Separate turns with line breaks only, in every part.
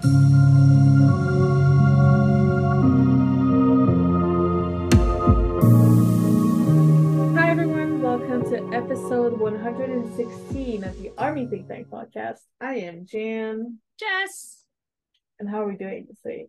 Hi everyone, welcome to episode 116 of the Army Think Tank podcast. I am Jan.
Jess.
And how are we doing this week?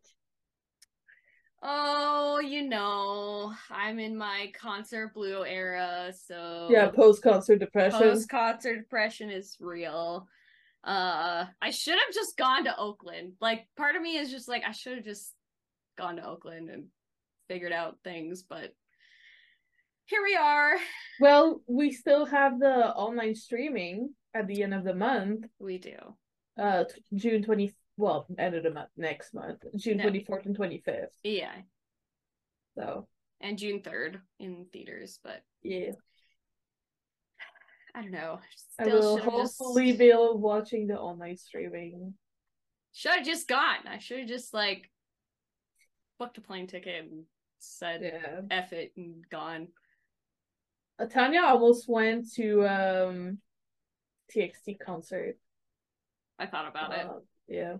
Oh, I'm in my concert blue era, so
yeah, post-concert depression.
Post-concert depression is real. I should have just gone to Oakland. Like, part of me is just like, I should have just gone to Oakland and figured out things, but here we are.
Well, we still have the online streaming at the end of the month.
We do.
June 20th. Well, end of the month, next month, June 24th and 25th.
Yeah.
So.
And June 3rd in theaters, but.
Yeah.
I don't know.
I will hopefully be watching the online streaming.
Should have just gone. I should have just, like, booked a plane ticket and said F it and gone.
Tanya almost went to TXT concert.
I thought about it.
Yeah.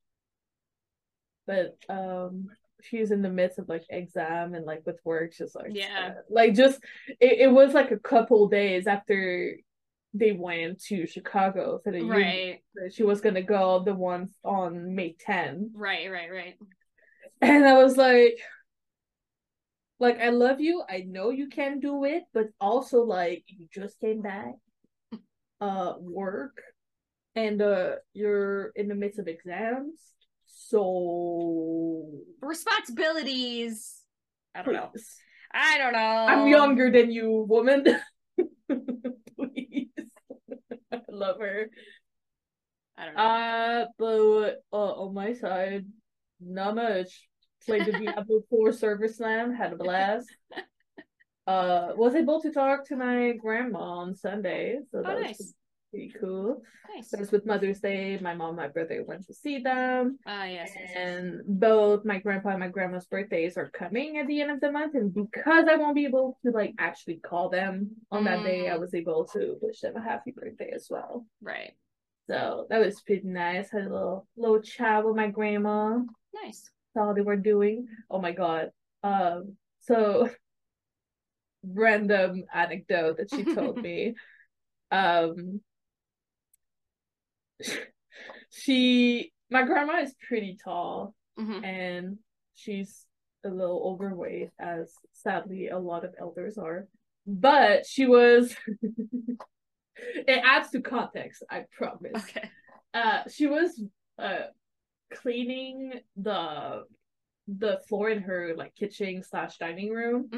But she's in the midst of like exam and like with work, just like like just it was like a couple days after they went to Chicago for the union. She was gonna go the one on May 10th.
Right.
And I was like I love you. I know you can do it, but also like you just came back, work, and you're in the midst of exams. So
responsibilities. I don't know.
I'm younger than you, woman. Please. I love her.
I don't know.
But on my side, not much. Played the Diablo 4 Server Slam, had a blast. Was able to talk to my grandma on Sunday, so that was pretty cool.
Nice.
It was with Mother's Day. My mom and my brother went to see them.
Yes.
And both my grandpa and my grandma's birthdays are coming at the end of the month, and because I won't be able to like actually call them on that day, I was able to wish them a happy birthday as well.
Right.
So that was pretty nice. Had a little chat with my grandma.
Nice.
Saw how they were doing. Oh my god. So random anecdote that she told me. My grandma is pretty tall, and she's a little overweight, as sadly a lot of elders are. But she was it adds to context, I promise.
Okay.
She was cleaning the floor in her like kitchen / dining room.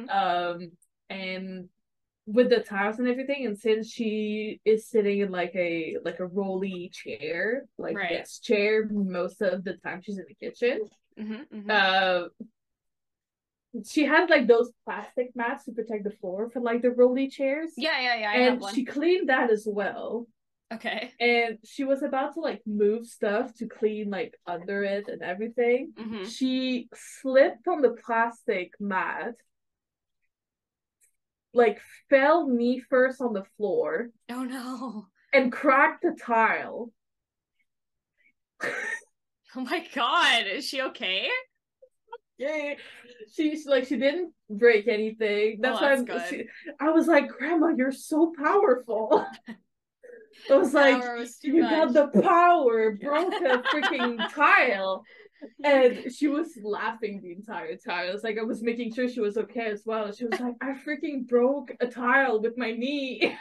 And with the tiles and everything, and since she is sitting in like a rolly chair, like desk chair, most of the time she's in the kitchen. She had like those plastic mats to protect the floor for like the rolly chairs.
And
she cleaned that as well.
Okay.
And she was about to like move stuff to clean like under it and everything. She slipped on the plastic mat, like fell knee first on the floor.
Oh no.
And cracked the tile.
Oh my god, is she okay?
Yeah, she didn't break anything. That's why I was like, Grandma, you're so powerful. I was like, you got the power, broke a freaking tile. And she was laughing the entire time. I was like, I was making sure she was okay as well. She was like, I freaking broke a tile with my knee.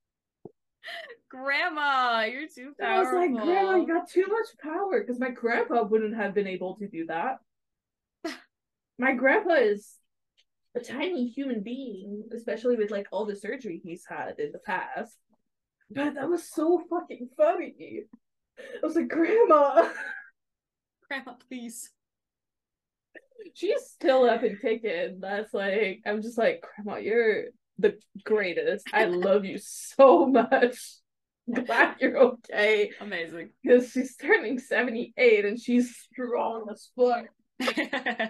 Grandma, you're too powerful.
I was like, Grandma, you got too much power, because my grandpa wouldn't have been able to do that. My grandpa is a tiny human being, especially with like all the surgery he's had in the past. But that was so fucking funny. I was like, Grandma.
Grandma, please.
She's still up and kicking. That's like, I'm just like, Grandma, you're the greatest. I love you so much. Glad you're okay.
Amazing.
Because she's turning 78 and she's strong as fuck.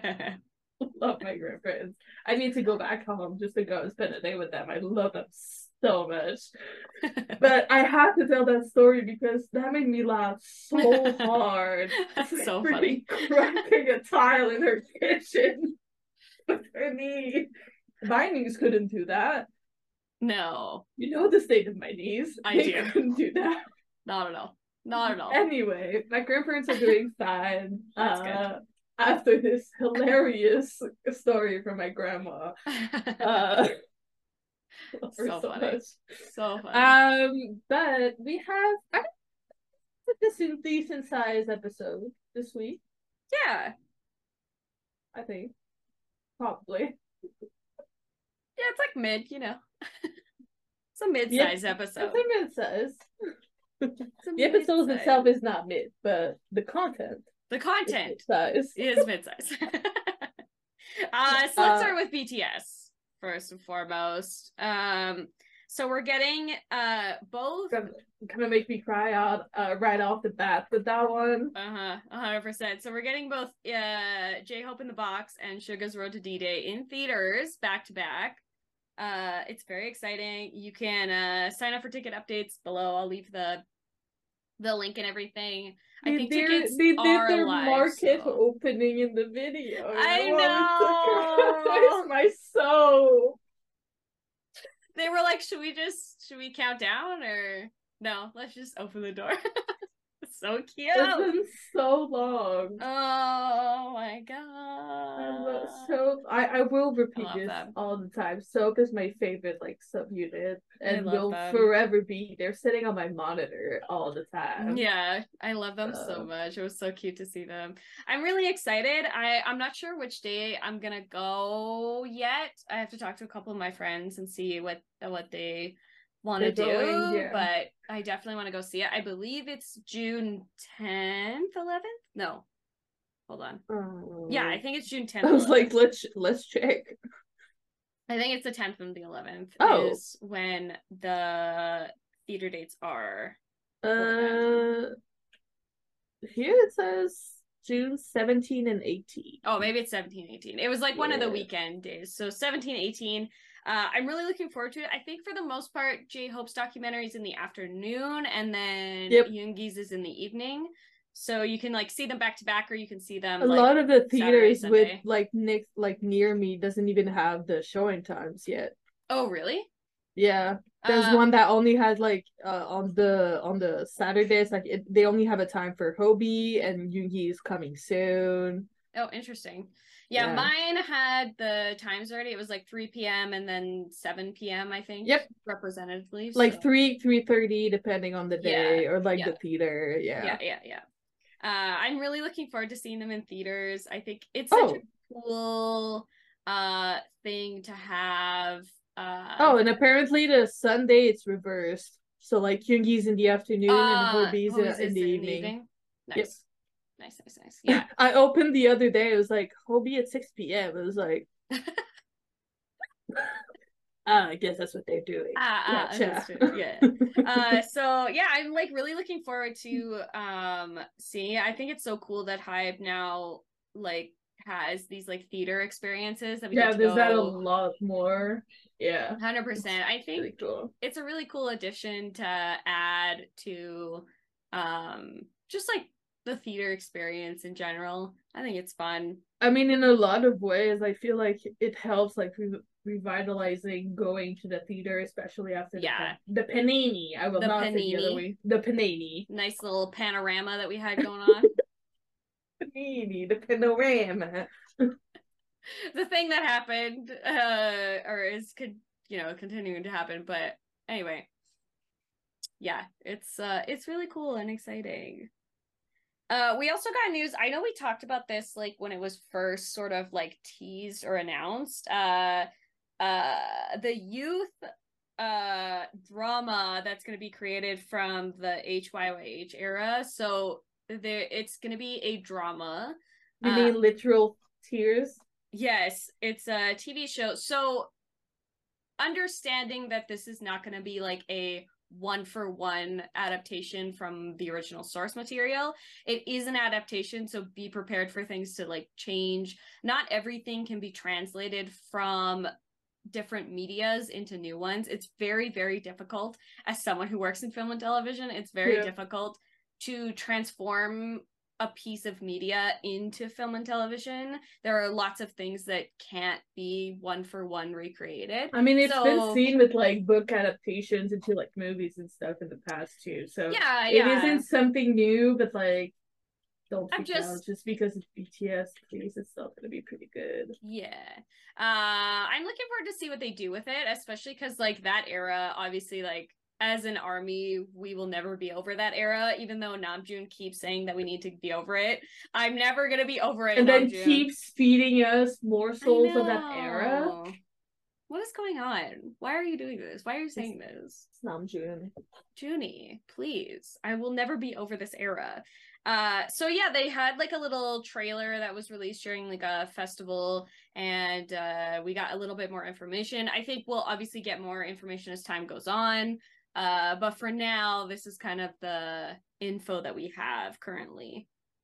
Love my grandparents. I need to go back home just to go and spend a day with them. I love them so much. But I have to tell that story because that made me laugh so hard.
That's so funny.
Cracking a tile in her kitchen with her knee. My knees couldn't do that.
No.
You know the state of my knees. They couldn't do that.
Not at all. Not at all.
Anyway, my grandparents are doing fine.
That's good.
After this hilarious story from my grandma.
So funny. So funny.
But we have this decent sized episode this week.
Yeah.
I think. Probably.
Yeah, it's like mid, you know. It's a mid-sized episode.
It's a mid-size. The episode itself is not mid, but the content.
The content
is
mid-size. So let's start with BTS first and foremost. So we're getting both.
Gonna make me cry out right off the bat with that one.
100%. So we're getting both J-Hope in the Box and Suga's Road to D-Day in theaters back to back. It's very exciting. You can sign up for ticket updates below. I'll leave the link and everything. I think tickets
they did their
live,
market opening in the video.
I know.
It's my soul.
They were like, should we count down or no? Let's just open the door. So cute.
It's been so long.
Oh my god.
I will repeat this all the time. Soap is my favorite like subunit and will forever be. They're sitting on my monitor all the time.
Yeah, I love them so much. It was so cute to see them. I'm really excited. I'm not sure which day I'm gonna go yet. I have to talk to a couple of my friends and see what they want to do, but I definitely want to go see it. I believe it's June 10th, 11th. No, hold on. Yeah, I think it's June 10th.
I was 11th. Like, let's check.
I think it's the 10th and the 11th. Is when the theater dates are.
Here it says June 17 and 18.
Oh, maybe it's 17, 18. It was like one of the weekend days. So 17, 18. I'm really looking forward to it. I think for the most part, J-Hope's documentary is in the afternoon, and then Yoongi's is in the evening. So you can like see them back to back, or you can see them.
A lot of the theaters with like near me doesn't even have the showing times yet.
Oh, really?
Yeah, there's one that only has like on the Saturdays, like they only have a time for Hobie, and Yoongi is coming soon.
Oh, interesting. Yeah, mine had the times already. It was like 3 p.m. and then 7 p.m. I think.
Yep.
Representatively.
Like 3:30 depending on the day or like the theater. Yeah.
I'm really looking forward to seeing them in theaters. I think it's such a cool thing to have.
And apparently the Sunday it's reversed. So like Yoongi's in the afternoon and Hobie's in the evening.
Nice. Yep. Nice. Yeah.
I opened the other day. It was like Hobie at 6 p.m. It was like, I guess that's what they're doing.
So yeah, I'm like really looking forward to seeing it. I think it's so cool that HYBE now like has these like theater experiences that we get to
there's that a lot more.
100%. I think really cool. It's a really cool addition to add to just like the theater experience in general. I think it's fun.
I mean, in a lot of ways, I feel like it helps like revitalizing going to the theater, especially after the panini. I will not say the other way. The panini.
Nice little panorama that we had going on.
Panini, the panorama.
The thing that happened, or is continuing to happen. But anyway, yeah, it's really cool and exciting. We also got news. I know we talked about this like when it was first sort of like teased or announced. The youth drama that's going to be created from the HYYH era. So it's going to be a drama.
You mean literal tears?
Yes, it's a TV show. So understanding that this is not going to be like a one-for-one adaptation from the original source material. It is an adaptation, so be prepared for things to like change. Not everything can be translated from different medias into new ones. It's very, very difficult. As someone who works in film and television, it's very difficult to transform a piece of media into film and television. There are lots of things that can't be one for one recreated.
I mean, it's been seen with like book adaptations into like movies and stuff in the past too. So it isn't something new, but like don't freak out just because it's BTS. Please, it's still gonna be pretty good.
Yeah. I'm looking forward to see what they do with it, especially because like that era, obviously, like as an army, we will never be over that era, even though Namjoon keeps saying that we need to be over it. I'm never gonna be over it.
And then keeps feeding us more souls of that era.
What is going on? Why are you doing this? Why are you saying this?
It's Namjoon.
Junie, please. I will never be over this era. So yeah, they had like a little trailer that was released during like a festival, and we got a little bit more information. I think we'll obviously get more information as time goes on. But for now, this is kind of the info that we have currently.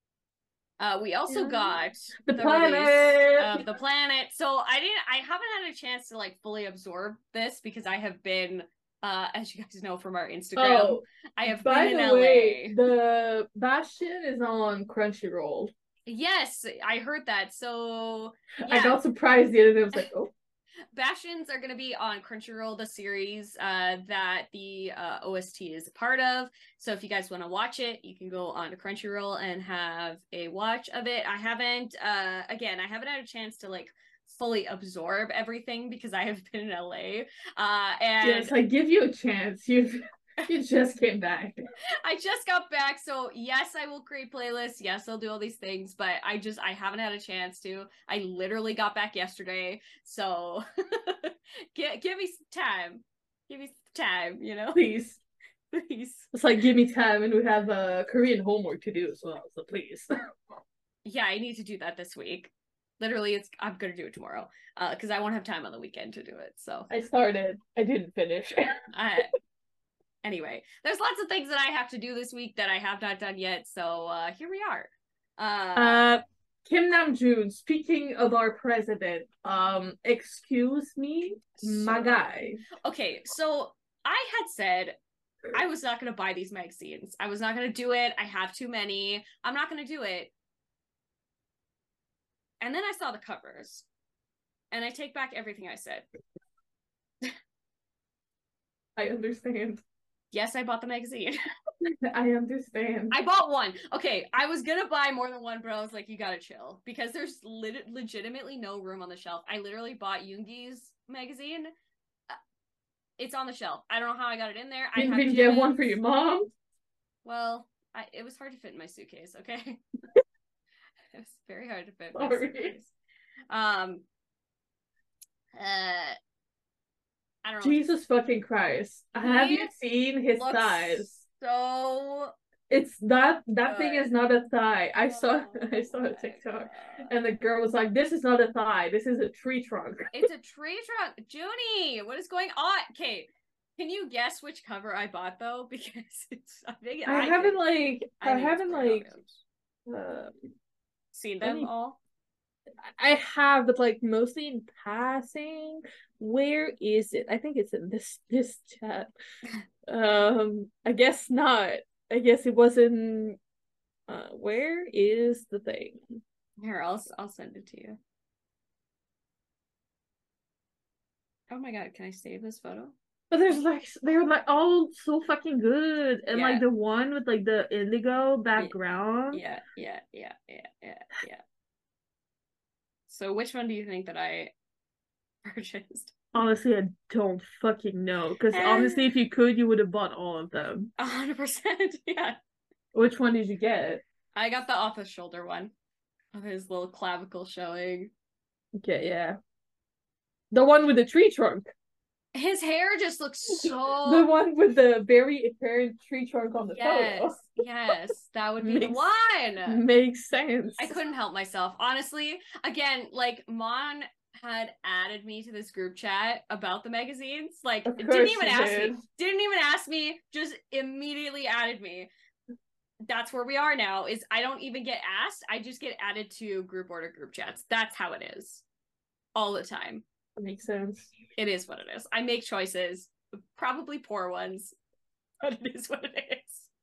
We also got
the planet
of the planet. So I haven't had a chance to like fully absorb this because I have been as you guys know from our Instagram, I have been in LA.
Way, the Bastion is on Crunchyroll.
Yes, I heard that. So
yeah. I got surprised the other day. I was like, oh.
Bastions are going to be on Crunchyroll, the series that the OST is a part of. So if you guys want to watch it, you can go on to Crunchyroll and have a watch of it. I haven't had a chance to like fully absorb everything because I have been in LA. And
yes, I give you a chance. You just came back.
I just got back, so yes, I will create playlists. Yes, I'll do all these things, but I haven't had a chance to. I literally got back yesterday, so give me some time. Give me some time, you know?
Please. It's like, give me time, and we have Korean homework to do as well, so please.
Yeah, I need to do that this week. Literally, I'm gonna do it tomorrow, because I won't have time on the weekend to do it. So
I started. I didn't finish.
Anyway, there's lots of things that I have to do this week that I have not done yet. So here we are.
Kim Namjoon, speaking of our president, excuse me, my guy.
Okay, so I had said I was not going to buy these magazines. I was not going to do it. I have too many. I'm not going to do it. And then I saw the covers. And I take back everything I said.
I understand.
Yes, I bought the magazine.
I understand.
I bought one. Okay, I was gonna buy more than one, but I was like, you gotta chill. Because there's legitimately no room on the shelf. I literally bought Yoongi's magazine. It's on the shelf. I don't know how I got it in there.
You didn't get one for your mom?
Well, it was hard to fit in my suitcase, okay? It was very hard to fit in my suitcase. I don't know.
Jesus fucking Christ. Have you seen his thighs?
So
it's that thing is not a thigh. I saw a TikTok and the girl was like, this is not a thigh, this is a tree trunk.
It's a tree trunk. Junie, what is going on? Okay, can you guess which cover I bought though? Because I haven't seen them all.
I have, but like mostly in passing. Where is it? I think it's in this chat. I guess not. I guess it wasn't. Where is the thing?
Here, I'll send it to you. Oh my god, can I save this photo?
But they're like all so fucking good, and like the one with like the indigo background.
Yeah. So which one do you think that I purchased?
Honestly, I don't fucking know. Because honestly, if you could, you would have bought all of them.
100%, yeah.
Which one did you get?
I got the off-the-shoulder one. With his little clavicle showing.
Okay, yeah. The one with the tree trunk.
His hair just looks so...
The one with the very apparent tree trunk on the photo.
Yes, that would be the one.
Makes sense.
I couldn't help myself. Honestly, again, like, Mon had added me to this group chat about the magazines. Like, didn't even ask me, just immediately added me. That's where we are now, is I don't even get asked. I just get added to group chats. That's how it is. All the time.
That makes sense.
It is what it is. I make choices, probably poor ones, but it is what it is.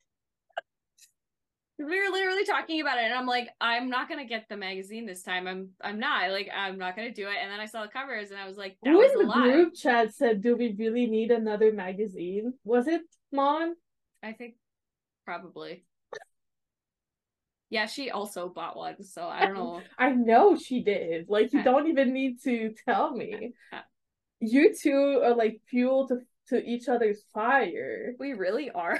We were literally talking about it, and I'm like, I'm not gonna get the magazine this time. I'm not gonna do it. And then I saw the covers, and I was like, that
Who
was
in
a
the
lie.
group chat said, "Do we really need another magazine?" Was it Mon?
I think probably. Yeah, she also bought one, so I don't know.
I know she did. Like, you don't even need to tell me. You two are like fuel to each other's fire.
We really are.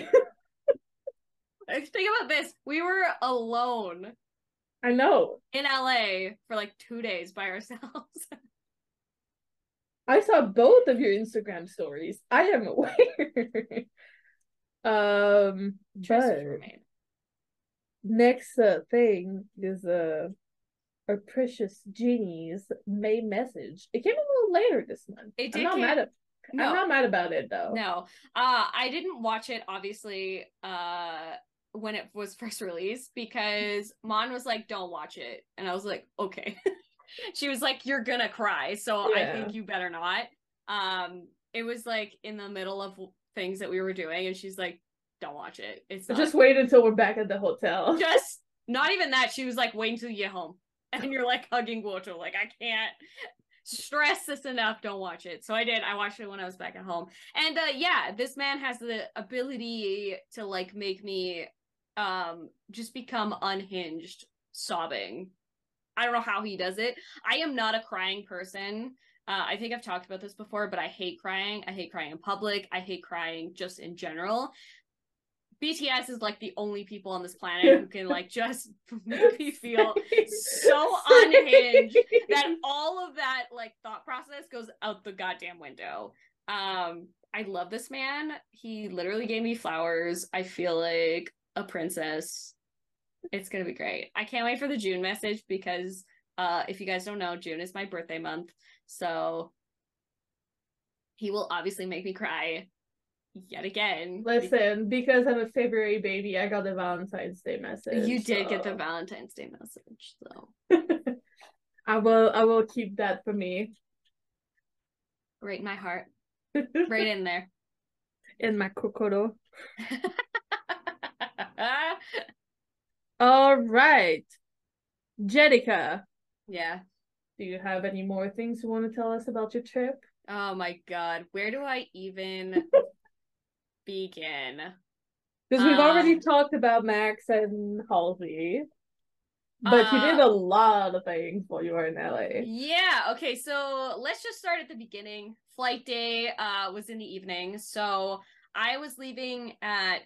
Think about this. We were alone.
I know.
In LA for like 2 days by ourselves.
I saw both of your Instagram stories. I am aware. But next thing is our precious genie's May message. It came a little later this month.
It did.
I'm not mad about it though.
No. I didn't watch it obviously when it was first released because Mon was like, don't watch it. And I was like, okay. She was like, you're gonna cry, so yeah. I think you better not. It was like in the middle of things that we were doing, and she's like, don't watch it. It's not.
Just wait until we're back at the hotel.
Just not even that. She was like, wait until you get home. And you're like hugging Woto, like, I can't stress this enough, don't watch it. So I did. I watched it when I was back at home. And yeah, this man has the ability to like make me just become unhinged sobbing. I don't know how he does it. I am not a crying person. I think I've talked about this before, but I hate crying. I hate crying in public. I hate crying just in general. BTS is like the only people on this planet who can like just make me feel so unhinged that all of that like thought process goes out the goddamn window. I love this man. He literally gave me flowers. I feel like a princess. It's gonna be great. I can't wait for the June message because if you guys don't know, June is my birthday month. So he will obviously make me cry yet again.
Listen, because I'm a February baby, I got the Valentine's Day message.
You did get the Valentine's Day message, so
I will keep that for me.
Right in my heart. Right in there.
In my kokoro. All right. Jenica.
Yeah.
Do you have any more things you want to tell us about your trip?
Oh my god. Where do I even begin?
Because we've already talked about Max and Halsey. But you did a lot of things while you were in LA.
Yeah, okay, so let's just start at the beginning. Flight day was in the evening. So I was leaving at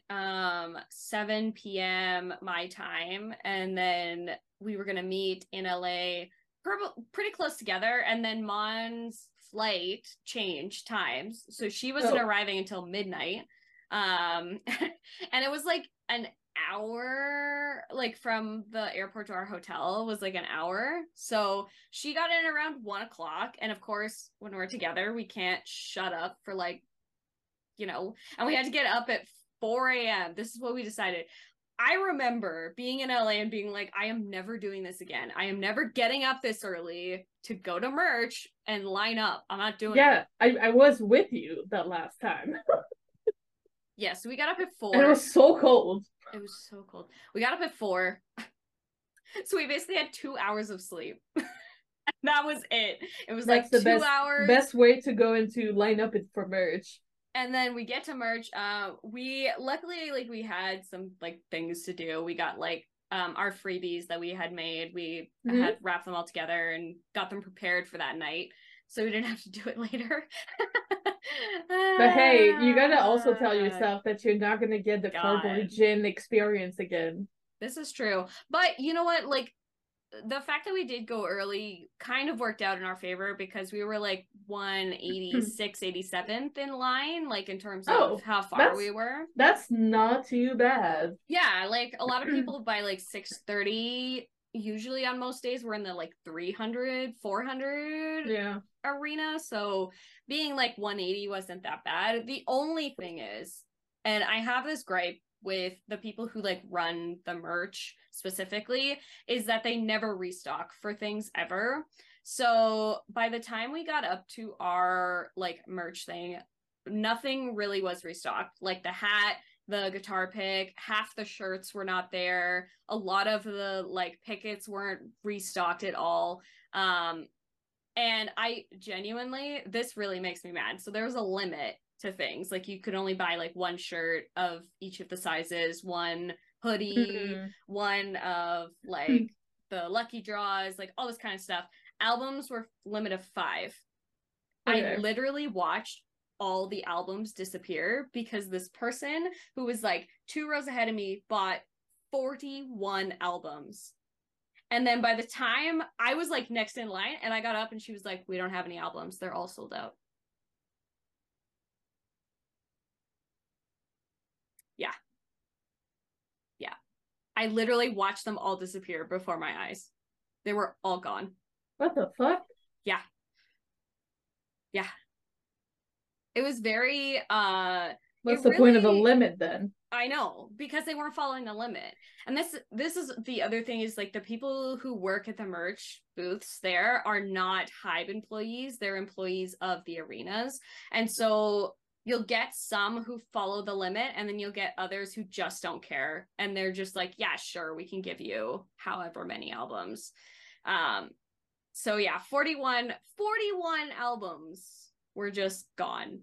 7 p.m. my time, and then we were gonna meet in LA pretty close together, and then Mon's flight changed times. So she wasn't arriving until midnight. And it was like an hour, like from the airport to our hotel was like an hour. So she got in around 1 o'clock, and of course when we're together we can't shut up for like, you know, and we had to get up at 4 a.m. This is what we decided. I remember being in LA and being like, I am never doing this again. I am never getting up this early to go to merch and line up. I'm not doing it.
Yeah, I was with you that last time.
Yeah, so we got up at 4.
And it was so cold.
It was so cold. We got up at 4. So we basically had 2 hours of sleep. That was it. It was like 2 hours.
Best way to go into line up it for merch.
And then we get to merch. We luckily like we had some like things to do. We got like our freebies that we had made. We had wrapped them all together and got them prepared for that night, so we didn't have to do it later.
But hey, you gotta also tell yourself that you're not gonna get the cardboard gin experience again.
This is true, but you know what? Like, the fact that we did go early kind of worked out in our favor because we were like 186th, 87th in line, like in terms of how far we were.
That's not too bad.
Yeah, like a lot of people by like 6:30, usually on most days, we're in the like 300, 400 arena. So being like 180 wasn't that bad. The only thing is, and I have this gripe with the people who like run the merch specifically, is that they never restock for things ever. So by the time we got up to our like merch thing, nothing really was restocked. Like the hat, the guitar pick, half the shirts were not there. A lot of the like pickets weren't restocked at all. And I genuinely, this really makes me mad. So there was a limit to things. Like you could only buy like one shirt of each of the sizes, one hoodie, one of like the lucky draws, like all this kind of stuff. Albums were limit of 5. Okay. I literally watched all the albums disappear because this person who was like 2 rows ahead of me bought 41 albums. And then by the time I was like next in line and I got up and she was like, we don't have any albums. They're all sold out. Yeah. Yeah. I literally watched them all disappear before my eyes. They were all gone.
What the fuck?
Yeah. Yeah. It was very
what's the point of the limit then?
I know, because they weren't following the limit. And this is the other thing is like the people who work at the merch booths there are not Hybe employees. They're employees of the arenas. And so you'll get some who follow the limit and then you'll get others who just don't care. And they're just like, yeah, sure, we can give you however many albums. So yeah, 41 albums were just gone.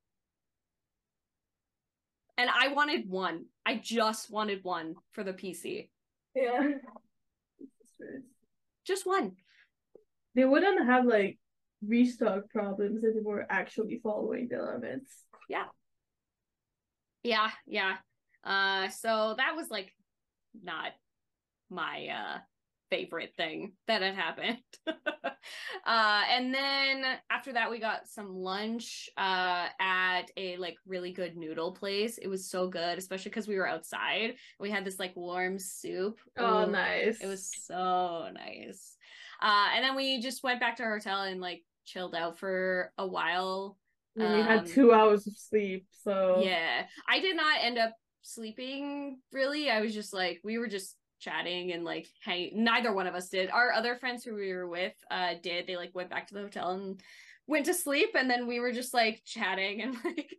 And I wanted one. I just wanted one for the PC.
Yeah.
Just one.
They wouldn't have like restock problems if they were actually following the limits.
Yeah. Yeah. So that was like not my favorite thing that had happened. And then after that we got some lunch at a like really good noodle place. It was so good, especially because we were outside. We had this like warm soup.
Oh, nice.
It was so nice. And then we just went back to our hotel and like chilled out for a while.
We had 2 hours of sleep, so
yeah, I did not end up sleeping really. I was just like, we were just chatting and like, hey, neither one of us did. Our other friends who we were with did. They like went back to the hotel and went to sleep, and then we were just like chatting and like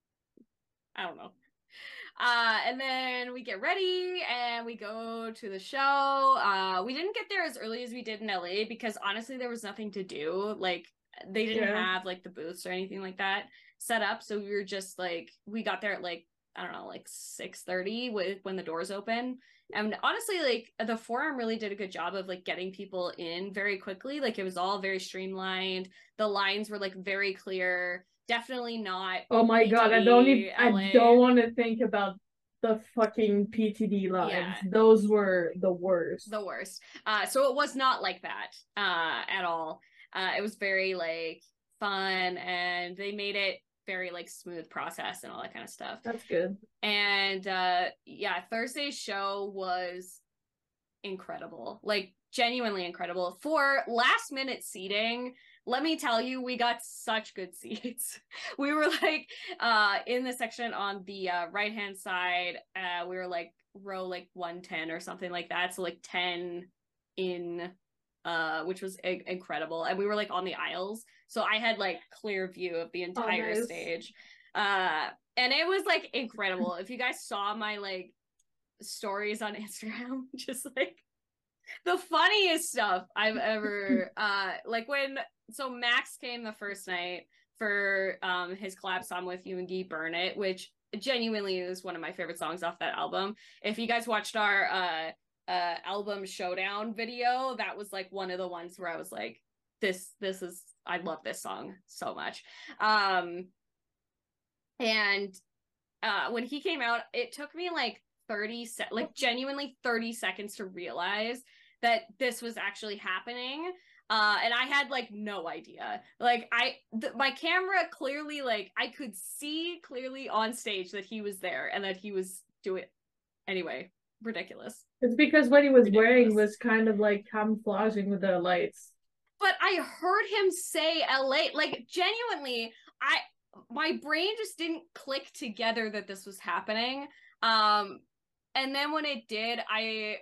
I don't know. And then we get ready and we go to the show. We didn't get there as early as we did in LA because honestly there was nothing to do. Like they didn't have like the booths or anything like that set up, so we were just like, we got there at like, I don't know, like 6:30 when the doors open. And honestly, like the forum really did a good job of like getting people in very quickly. Like it was all very streamlined. The lines were like very clear. Definitely not.
Oh my god, I don't want to think about the fucking PTD lines. Yeah. Those were the worst.
The worst. So it was not like that at all. It was very like fun, and they made it very like smooth process and all that kind of stuff.
That's good.
And yeah, Thursday's show was incredible, like genuinely incredible. For last minute seating, let me tell you, we got such good seats. We were like in the section on the right hand side. We were like row like 110 or something like that, so like 10 in which was incredible. And we were like on the aisles, so I had like clear view of the entire stage. And it was like incredible. If you guys saw my like stories on Instagram, just like the funniest stuff I've ever like so Max came the first night for his collab song with Yoongi, Burn It, which genuinely is one of my favorite songs off that album. If you guys watched our album showdown video, that was like one of the ones where I was like, this is, I love this song so much. And when he came out, it took me like genuinely 30 seconds to realize that this was actually happening. And I had like no idea. Like my camera clearly, like I could see clearly on stage that he was there and that he was doing anyway. Ridiculous.
It's because what he was wearing was kind of like camouflaging with the lights.
But I heard him say LA, like genuinely, my brain just didn't click together that this was happening. And then when it did,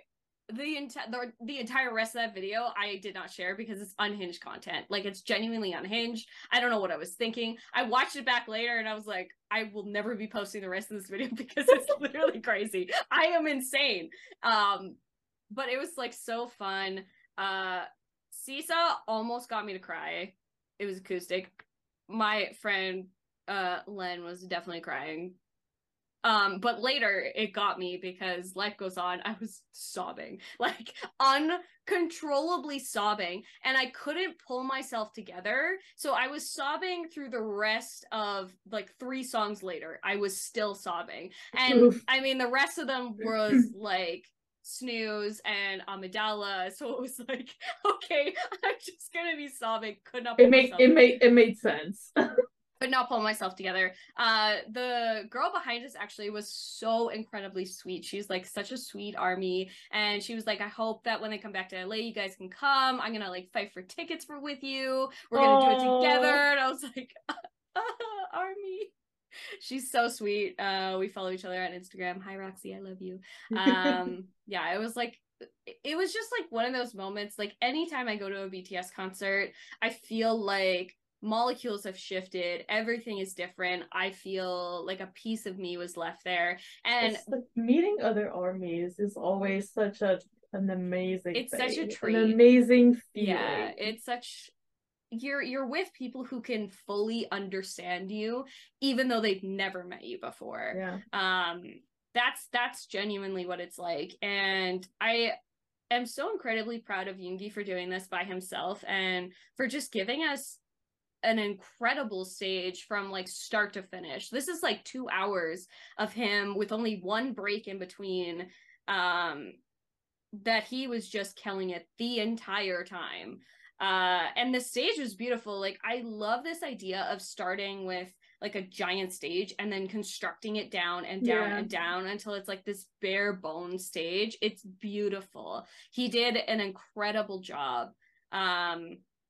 the entire rest of that video I did not share because it's unhinged content. Like, it's genuinely unhinged. I don't know what I was thinking. I watched it back later and I was like, I will never be posting the rest of this video because it's literally crazy. I am insane. But it was like so fun. Seesaw almost got me to cry. It was acoustic. My friend Len was definitely crying. But later it got me because life goes on. I was sobbing, like uncontrollably sobbing, and I couldn't pull myself together. So I was sobbing through the rest of like 3 songs later. I was still sobbing. And Oof. I mean, the rest of them was like Snooze and Amidala. So it was like, okay, I'm just gonna be sobbing. Could not pull myself.
It made sense.
Could not pull myself together. The girl behind us actually was so incredibly sweet. She's like such a sweet army, and she was like, I hope that when they come back to LA, you guys can come. I'm gonna like fight for tickets with you. We're gonna do it together. And I was like, army. She's so sweet. We follow each other on Instagram. Hi Roxy, I love you. Yeah, it was like, it was just like one of those moments. Like, anytime I go to a BTS concert, I feel like molecules have shifted. Everything is different. I feel like a piece of me was left there. And
like meeting other armies is always such an amazing
it's
thing.
Such a treat.
An amazing feeling.
Yeah, it's such, you're with people who can fully understand you even though they've never met you before.
Yeah.
That's genuinely what it's like. And I am so incredibly proud of Yoongi for doing this by himself and for just giving us an incredible stage from like start to finish. This is like 2 hours of him with only one break in between, that he was just killing it the entire time. And the stage was beautiful. Like, I love this idea of starting with like a giant stage and then constructing it down and down and down until it's like this bare bone stage. It's beautiful. He did an incredible job. I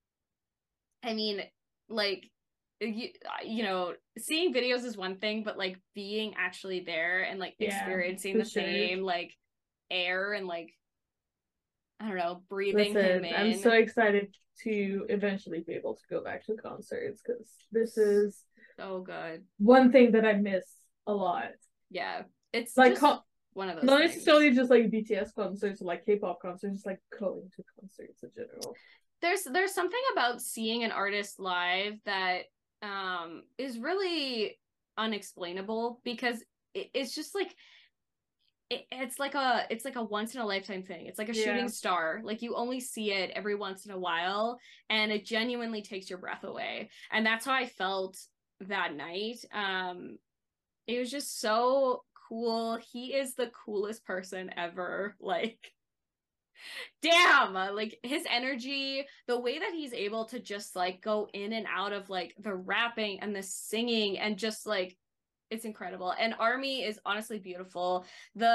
mean, like, you know, seeing videos is one thing, but like being actually there and like experiencing the same like air and like, I don't know, breathing him in.
I'm so excited to eventually be able to go back to concerts because this is
so good.
One thing that I miss a lot.
Yeah, it's
like
just one of those
not
things.
necessarily just like BTS concerts or like K-pop concerts, just like going to concerts in general.
There's something about seeing an artist live that is really unexplainable because it's just like it's like a once in a lifetime thing. It's like a shooting star. Like, you only see it every once in a while and it genuinely takes your breath away. And that's how I felt that night. It was just so cool. He is the coolest person ever. Like, damn, like his energy, the way that he's able to just like go in and out of like the rapping and the singing and just like, it's incredible. And Army is honestly beautiful.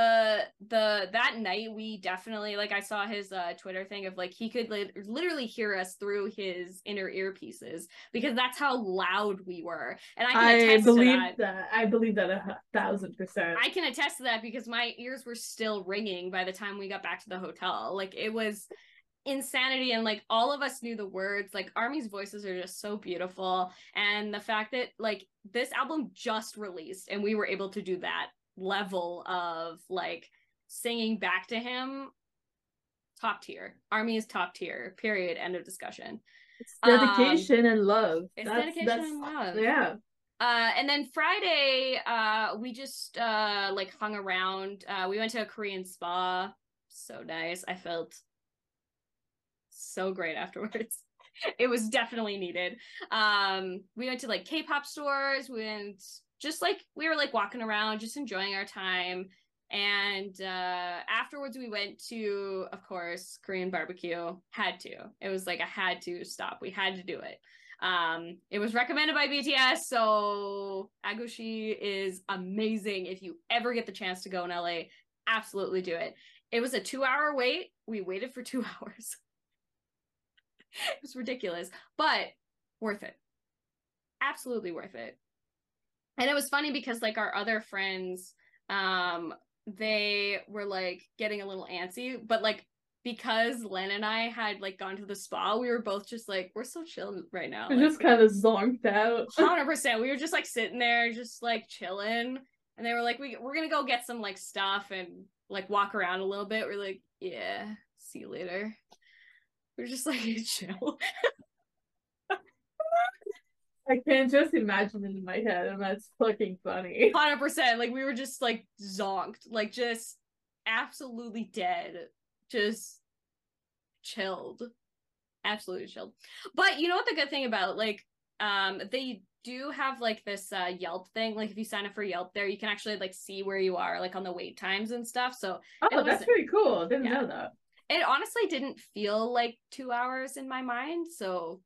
That night we definitely, like, I saw his Twitter thing of like he could literally hear us through his inner earpieces because that's how loud we were. And I can attest to that.
I believe that 1,000%.
I can attest to that because my ears were still ringing by the time we got back to the hotel. Like, it was insanity, and like all of us knew the words. Like, Army's voices are just so beautiful, and the fact that like this album just released and we were able to do that level of like singing back to him, top tier. Army is top tier, period, end of discussion.
It's dedication and love.
It's dedication and love.
Yeah.
And then Friday, we just like hung around. We went to a Korean spa. So nice. I felt so great afterwards. It was definitely needed. We went to like K-pop stores. We went just like, we were like walking around, just enjoying our time. And afterwards we went to, of course, Korean barbecue. Had to. It was like I had to stop. We had to do it. It was recommended by BTS, so Agushi is amazing. If you ever get the chance to go in LA, absolutely do it. It was a 2-hour wait. We waited for 2 hours. It was ridiculous, but worth it. Absolutely worth it. And it was funny because like our other friends, they were like getting a little antsy, but like because Len and I had like gone to the spa, we were both just like, we're so chill right now.
We're
like,
just kind of zonked out.
100%. We were just like sitting there, just like chilling. And they were like, we're gonna go get some like stuff and like walk around a little bit. We're like, yeah, see you later. We're just like chill.
I can just imagine it in my head, and that's fucking funny.
100%. Like we were just like zonked, like just absolutely dead, just chilled, absolutely chilled. But you know what the good thing about like they do have like this Yelp thing. Like if you sign up for Yelp there, you can actually like see where you are like on the wait times and stuff. So
that's pretty cool. Didn't know that.
It honestly didn't feel like 2 hours in my mind, so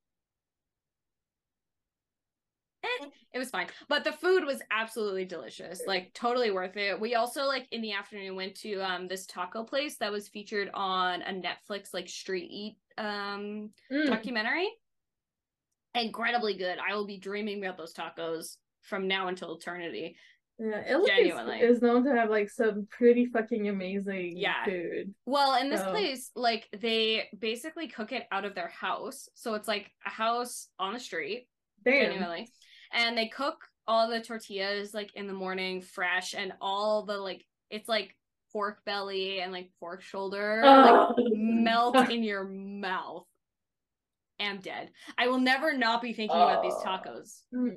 it was fine. But the food was absolutely delicious, like totally worth it. We also like in the afternoon went to this taco place that was featured on a Netflix like street eat documentary. Incredibly good. I will be dreaming about those tacos from now until eternity.
Yeah, Italy is known to have like some pretty fucking amazing food.
Well, in this place, like they basically cook it out of their house, so it's like a house on the street. Genuinely. And they cook all the tortillas like in the morning fresh, and all the like it's like pork belly and like pork shoulder like melt in your mouth. I'm dead. I will never not be thinking about these tacos.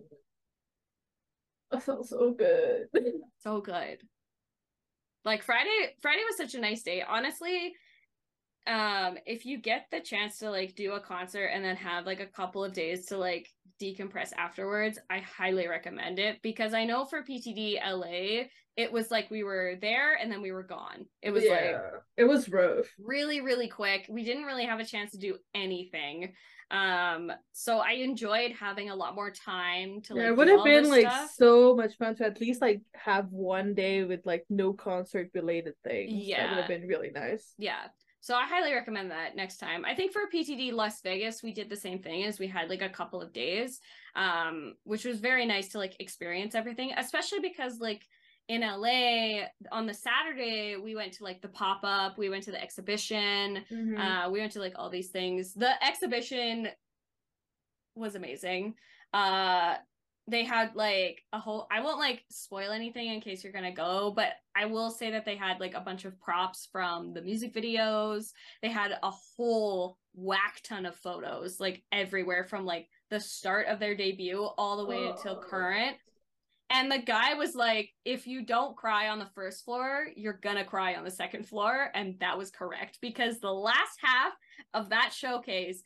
That sounds so good.
So good. Like Friday was such a nice day. Honestly, if you get the chance to like do a concert and then have like a couple of days to like decompress afterwards, I highly recommend it, because I know for PTD LA it was like we were there and then we were gone. It was like
it was rough.
Really, really quick. We didn't really have a chance to do anything. So I enjoyed having a lot more time to like
it would have been like
stuff.
so much fun to at least like have one day with like no concert related things. That would have been really nice.
So I highly recommend that next time. I think for PTD Las Vegas, we did the same thing, as we had like a couple of days, which was very nice to like experience everything, especially because like in LA on the Saturday, we went to like the pop-up, we went to the exhibition, we went to like all these things. The exhibition was amazing. They had like a whole, I won't like spoil anything in case you're gonna go, but I will say that they had like a bunch of props from the music videos. They had a whole whack ton of photos like everywhere from like the start of their debut all the way until current. And the guy was like, if you don't cry on the first floor, you're gonna cry on the second floor. And that was correct, because the last half of that showcase,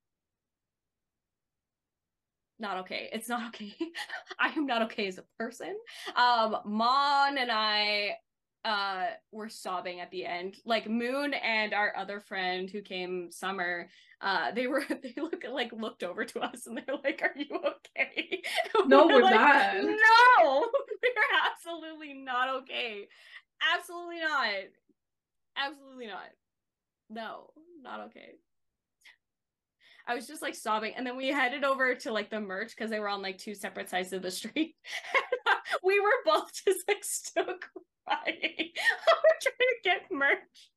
not okay. It's not okay. I am not okay as a person. Mon and I were sobbing at the end. Like Moon and our other friend who came, Summer, they looked over to us and they're like, "Are you okay?"
No, we're
like,
not.
No, we're absolutely not okay. Absolutely not. Absolutely not. No, not okay. I was just like sobbing, and then we headed over to like the merch because they were on like two separate sides of the street. We were both just like still crying. We're trying to get merch.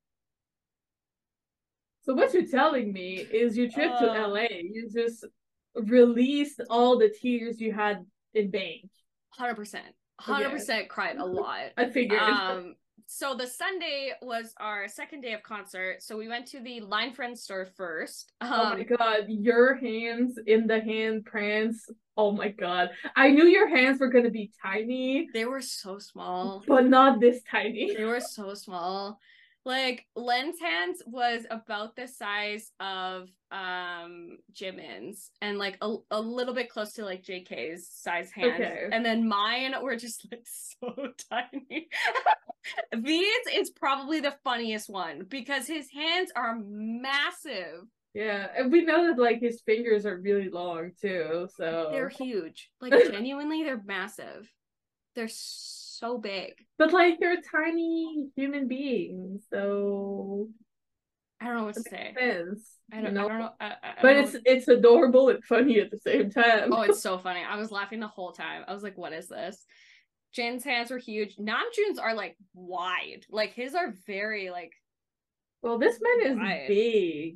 So what you're telling me is your trip to LA, you just released all the tears you had in bank.
100% cried a lot.
I figured.
So the Sunday was our second day of concert. So we went to the Line Friends store first.
Oh my god, your hands in the hand prints. Oh my god. I knew your hands were going to be tiny.
They were so small.
But not this tiny.
They were so small. Like Len's hands was about the size of Jimin's, and like a little bit close to like JK's size hands. Okay. And then mine were just like so tiny. These is probably the funniest one because his hands are massive.
Yeah, and we know that like his fingers are really long too, so
they're huge. Like genuinely, they're massive. They're so big.
But like they're tiny human beings, so
I don't know what to say. I don't know.
But it's adorable and funny at the same time.
Oh, it's so funny. I was laughing the whole time. I was like, what is this? Jin's hands were huge. Namjoon's are like wide. Like his are very like.
Well, this man is big.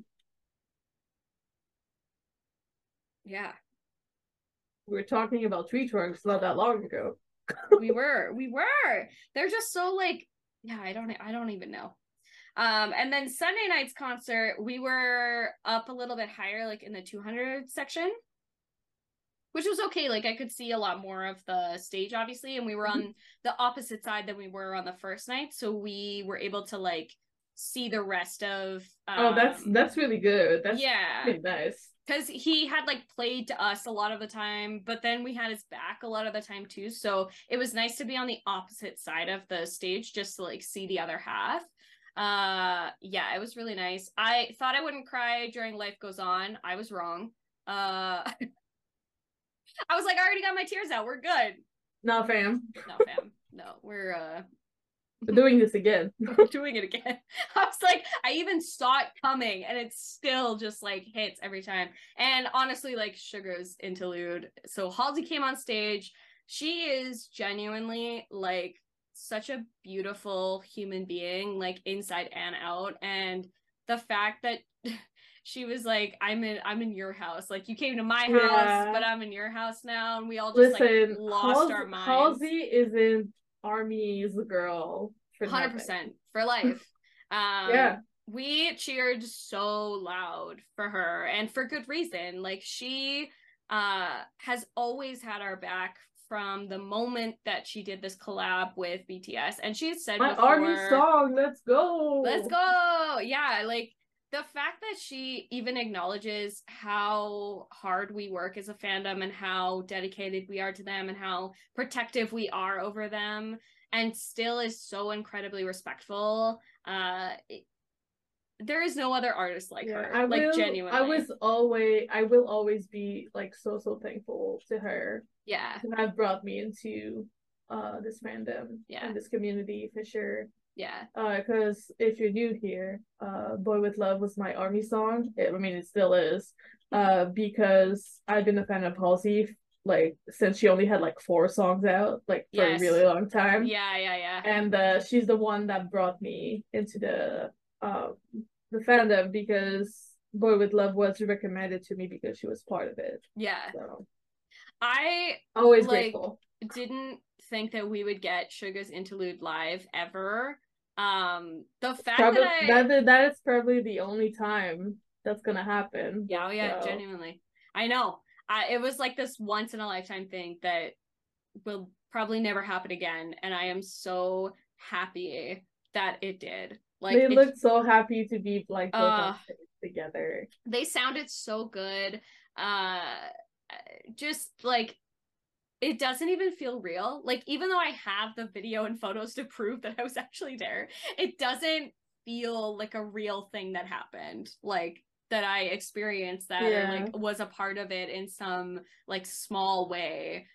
Yeah.
We were talking about tree trunks not that long ago.
we were. They're just so like, yeah, I don't even know. And then Sunday night's concert, we were up a little bit higher, like in the 200 section, which was okay. Like I could see a lot more of the stage, obviously, and we were on the opposite side than we were on the first night, so we were able to like see the rest of.
Oh, that's really good. That's really nice.
Because he had like played to us a lot of the time, but then we had his back a lot of the time too. So it was nice to be on the opposite side of the stage just to like see the other half. Yeah, it was really nice. I thought I wouldn't cry during Life Goes On. I was wrong. I was like, I already got my tears out. We're good.
No, fam.
No, we're
doing this again.
We're doing it again. I was like, I even saw it coming and it still just like hits every time. And honestly, like Sugar's interlude. So Halsey came on stage. She is genuinely like such a beautiful human being, like inside and out. And the fact that she was like, I'm in your house. Like you came to my house, but I'm in your house now. And we all just like lost our minds.
Halsey isn't Army's girl.
100% for life.
Yeah.
We cheered so loud for her and for good reason. Like she has always had our back from the moment that she did this collab with BTS, and she had said
my Army song, let's go.
Yeah, like the fact that she even acknowledges how hard we work as a fandom and how dedicated we are to them and how protective we are over them, and still is so incredibly respectful. There is no other artist like her. Genuinely.
I will always be like so thankful to her.
Yeah.
To have brought me into this fandom and this community for sure.
Yeah.
Because if you're new here, Boy With Luv was my Army song. It still is. Because I've been a fan of Halsey like since she only had like 4 songs out, like for a really long time.
Yeah.
And she's the one that brought me into the fandom because Boy With Luv was recommended to me because she was part of it.
Yeah.
So
I
always grateful.
Didn't think that we would get Suga's interlude live ever. The fact
that is probably the only time that's gonna happen.
Yeah, so. Genuinely. I know. It was like this once in a lifetime thing that will probably never happen again, and I am so happy that it did. Like
they looked so happy to be like together.
They sounded so good. Just like it doesn't even feel real. Like even though I have the video and photos to prove that I was actually there, it doesn't feel like a real thing that happened. Like that I experienced that or like was a part of it in some like small way.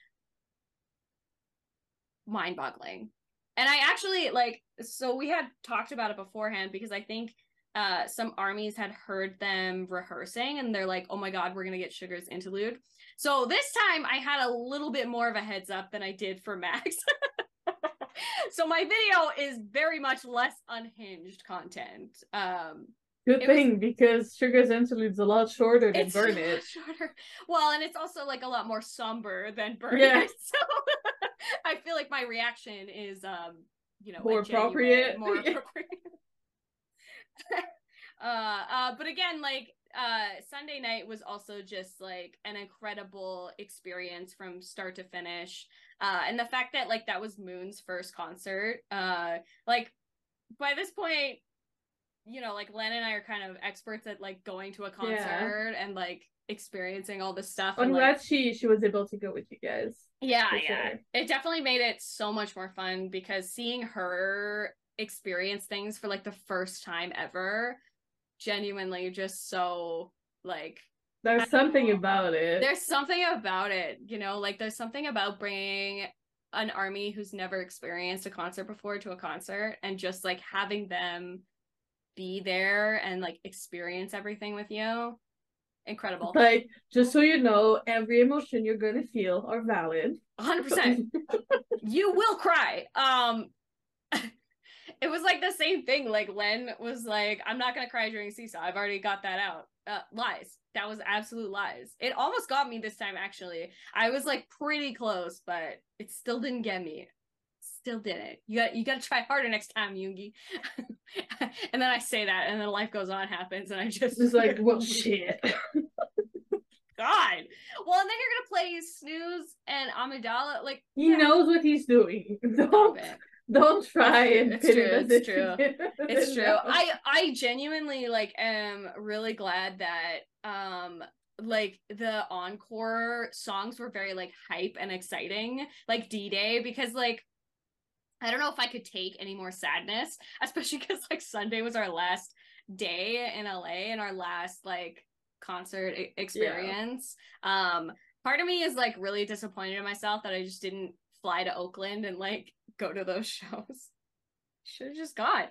Mind-boggling. And I actually like, so we had talked about it beforehand because I think some armies had heard them rehearsing and they're like, oh my god, we're gonna get Sugar's interlude. So this time I had a little bit more of a heads up than I did for Max. So my video is very much less unhinged content.
Good thing, because Sugar's interlude's a lot shorter than Burn It.
Shorter. Well, and it's also like a lot more somber than Burn It. So I feel like my reaction is
more appropriate.
More appropriate. But again, like Sunday night was also just like an incredible experience from start to finish. And the fact that like that was Moon's first concert, like by this point, like Len and I are kind of experts at like going to a concert and like experiencing all this stuff.
I'm glad she was able to go with you guys.
Yeah. It definitely made it so much more fun because seeing her experience things for like the first time ever, genuinely just so like
there's something about it.
There's something about it, like there's something about bringing an army who's never experienced a concert before to a concert and just like having them be there and like experience everything with you. Incredible.
Like, just so you know, every emotion you're gonna feel are valid.
100%. You will cry. It was like the same thing. Like Len was like, I'm not gonna cry during Seesaw. I've already got that out. Lies. That was absolute lies. It almost got me this time, actually. I was like pretty close, but it still didn't get me. Still didn't. You gotta try harder next time, Yoongi. And then I say that, and then Life Goes On happens, and I just
like, well, shit.
God. Well, and then you're gonna play Snooze and Amidala. Like
he knows what he's doing. Don't try and
it's true. It's true. It's true. I genuinely like am really glad that like the encore songs were very like hype and exciting, like D-Day, because like I don't know if I could take any more sadness, especially because like Sunday was our last day in LA and our last like concert experience. Part of me is like really disappointed in myself that I just didn't fly to Oakland and like go to those shows. Should have just gone.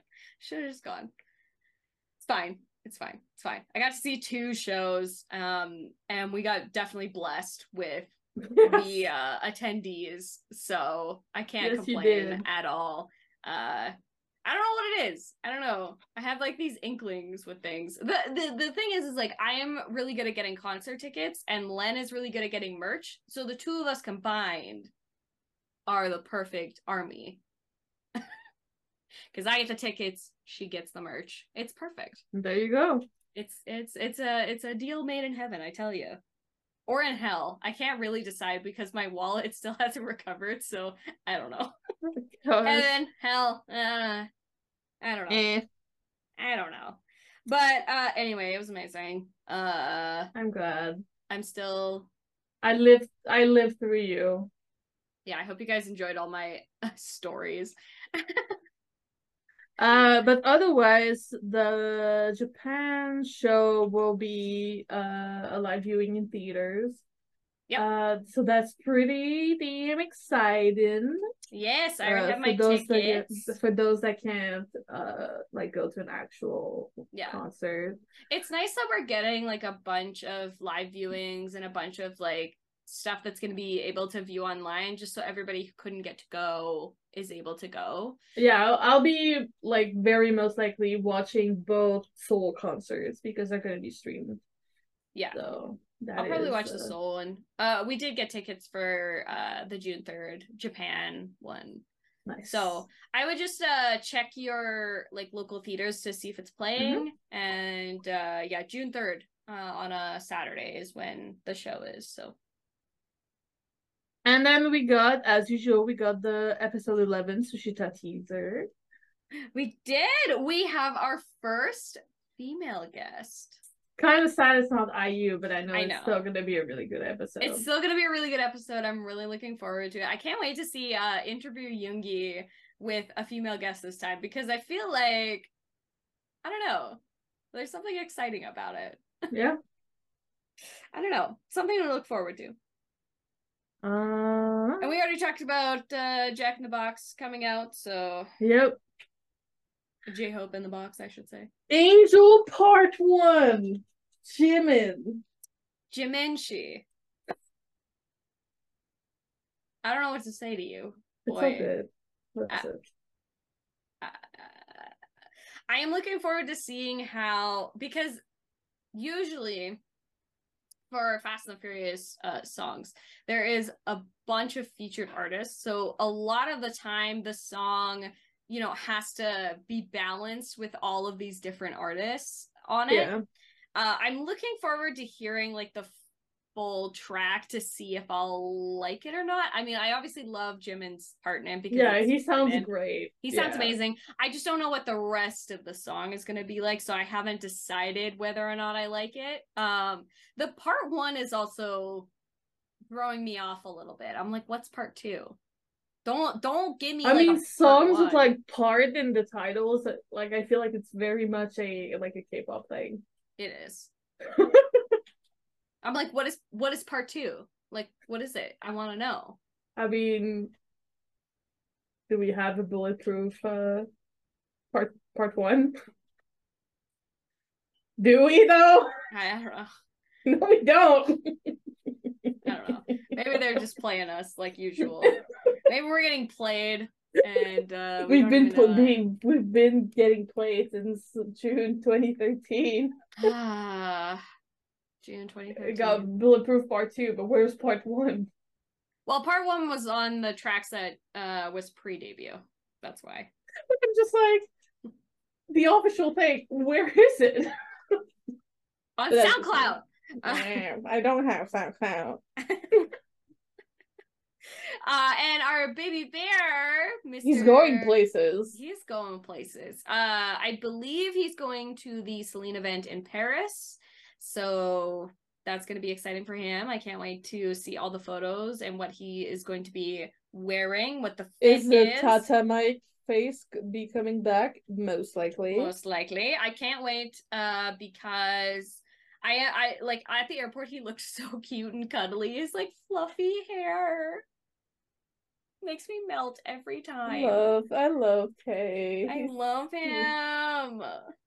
It's fine. It's fine. I got to see 2 shows, and we got definitely blessed with the attendees, so I can't complain at all. I don't know what it is. I don't know. I have like these inklings with things. The thing is like I am really good at getting concert tickets, and Len is really good at getting merch. So the 2 of us combined are the perfect army. Because I get the tickets, she gets the merch. It's perfect.
There you go.
It's a deal made in heaven, I tell you. Or in hell. I can't really decide because my wallet still hasn't recovered, so I don't know. Heaven, hell, I don't know. I don't know. But anyway, it was amazing.
I'm glad.
I'm still
I lived through you.
Yeah, I hope you guys enjoyed all my stories.
But otherwise, the Japan show will be a live viewing in theaters. Yep. So that's pretty damn exciting.
Yes, I already have my tickets.
For those that can't like go to an actual concert.
It's nice that we're getting like a bunch of live viewings and a bunch of like stuff that's going to be able to view online, just so everybody who couldn't get to go is able to go.
Yeah, I'll be like very most likely watching both Seoul concerts because they're going to be streamed.
Yeah.
So
I'll probably watch the Seoul one. We did get tickets for the June 3rd Japan one.
Nice.
So I would just check your like local theaters to see if it's playing. And yeah, June 3rd on a Saturday is when the show is. So.
And then we got, as usual, the episode 11 Sushita teaser.
We did. We have our first female guest.
Kind of sad it's not IU, but I know it's still going to be a really good episode.
It's still going to be a really good episode. I'm really looking forward to it. I can't wait to see interview Yoongi with a female guest this time, because I feel like, I don't know, there's something exciting about it.
Yeah.
I don't know. Something to look forward to. And we already talked about Jack in the Box coming out, so.
Yep.
J-Hope in the Box, I should say.
Angel Part 1. Jimin.
Jiminshi. I don't know what to say to you.
Boy. It's so good. That's it.
I am looking forward to seeing how, because usually for Fast and the Furious songs, there is a bunch of featured artists. So a lot of the time the song, you know, has to be balanced with all of these different artists on it. Yeah. I'm looking forward to hearing like the full track to see if I'll like it or not. I mean, I obviously love Jimin's part in it because
he sounds great.
He sounds amazing. I just don't know what the rest of the song is going to be like, so I haven't decided whether or not I like it. The part 1 is also throwing me off a little bit. I'm like, what's part 2? Don't give me. I mean,
songs with like part in the titles. Like, I feel like it's very much a K-pop thing.
It is. I'm like, what is part 2? Like, what is it? I want to know.
I mean, do we have a bulletproof part 1? Do we though?
I don't know.
No, we don't.
I don't know. Maybe they're just playing us like usual. Maybe we're getting played, and we've
been getting played since June 2013.
June 2013.
It got Bulletproof Part 2, but where's Part 1?
Well, Part 1 was on the tracks that was pre-debut. That's why.
I'm just like, the official thing, where is it?
On SoundCloud.
I don't have SoundCloud.
And our baby bear, Mr.
He's going places.
He's going places. I believe he's going to the Celine event in Paris. So that's going to be exciting for him. I can't wait to see all the photos and what he is going to be wearing, what the fit is.
Is the Tata Mike face be coming back? Most likely.
Most likely. I can't wait because I like at the airport he looked so cute and cuddly. His like fluffy hair makes me melt every time.
I love Kay.
I love him.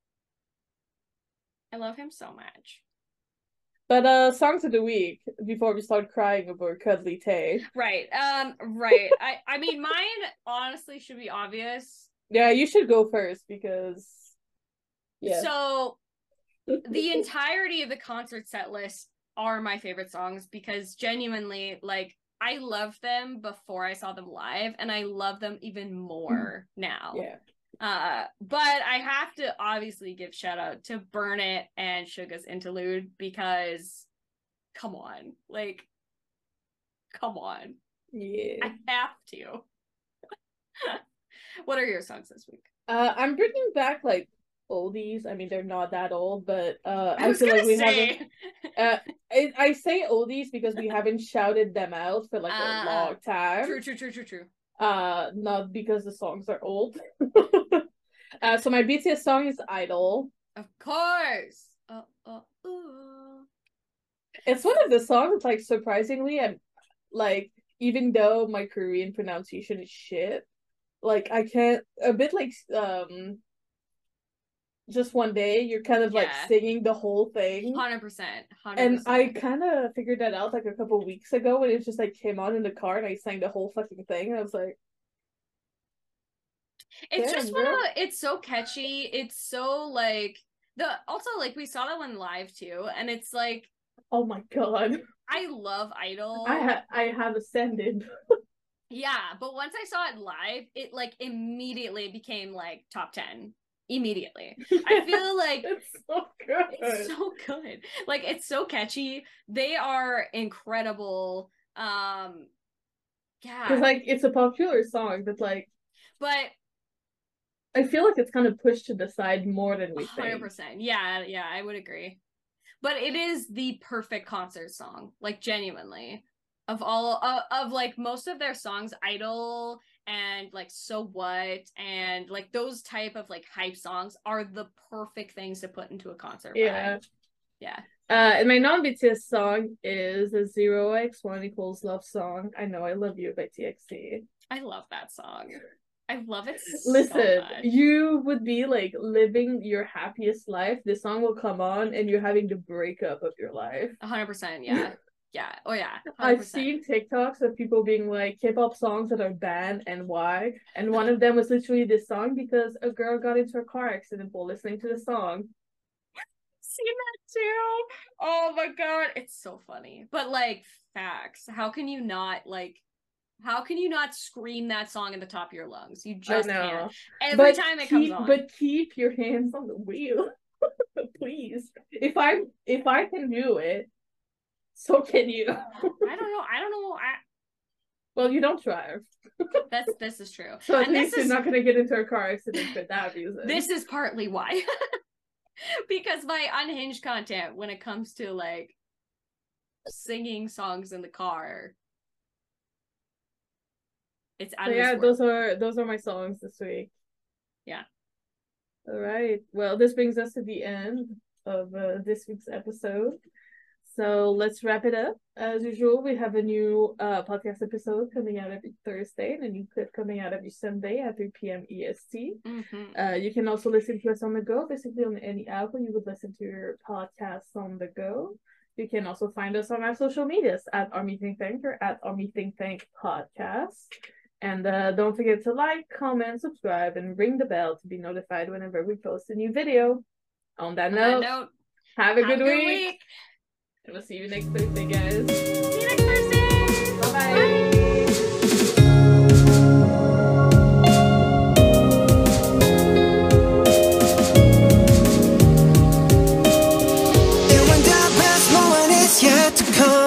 I love him so much.
But songs of the week before we start crying over cuddly Tay.
Right. Right. I mean mine honestly should be obvious.
Yeah, you should go first because
So the entirety of the concert set list are my favorite songs because genuinely like I loved them before I saw them live and I love them even more now.
Yeah.
But I have to obviously give shout out to Burn It and Suga's interlude because come on.
Yeah.
I have to. What are your songs this week?
I'm bringing back like oldies. I mean, they're not that old, but
I feel like we haven't.
I say oldies because we haven't shouted them out for like a long time.
True.
Not because the songs are old. So my BTS song is Idol.
Of course.
It's one of the songs like surprisingly, and like even though my Korean pronunciation is shit, like I can't a bit like just one day you're kind of like singing the whole thing
100%.
And I kind of figured that out like a couple weeks ago when it just like came on in the car and I sang the whole fucking thing and I was like
it's just it's so catchy, it's so like also like we saw that one live too and it's like
oh my god,
I love Idol.
I have ascended.
Yeah, but once I saw it live it like immediately became like top 10 immediately. I feel like
it's so good.
It's so good. Like it's so catchy. They are incredible. Yeah.
Because like it's a popular song that's like
but
I feel like it's kind of pushed to the side more than we
100%.
think.
Yeah, I would agree. But it is the perfect concert song, like genuinely. Of all of like most of their songs, Idol and like So What and like those type of like hype songs are the perfect things to put into a concert vibe. Yeah.
And my non-BTS song is a 0x1 equals love song. I Know I Love You by TXT.
I love that song. I love it
Listen,
so much.
You would be like living your happiest life. This song will come on and you're having the breakup of your life.
100%, yeah. Yeah. Oh yeah. 100%.
I've seen TikToks of people being like K-pop songs that are banned and why. And one of them was literally this song because a girl got into a car accident while listening to the song.
Seen that too. Oh my god, it's so funny. But like facts. How can you not scream that song at the top of your lungs? You just can't. Every time it comes on.
But keep your hands on the wheel. Please. If I can do it, so can you.
I don't know.
Well, you don't drive.
This is true.
So at least you're not gonna get into a car accident for that reason.
This is partly why. Because my unhinged content when it comes to like singing songs in the car, it's
those are my songs this week.
Yeah.
All right. Well, this brings us to the end of this week's episode. So let's wrap it up. As usual, we have a new podcast episode coming out every Thursday and a new clip coming out every Sunday at 3 p.m. EST.
Mm-hmm.
You can also listen to us on the go, basically on any app where you would listen to your podcasts on the go. You can also find us on our social medias at Army Think Tank or at Army Think Tank Podcast. And don't forget to like, comment, subscribe, and ring the bell to be notified whenever we post a new video. On that note, have a good week. And we'll see you next Thursday, guys.
See you next Thursday.
Bye-bye.
Bye.
Yet to come.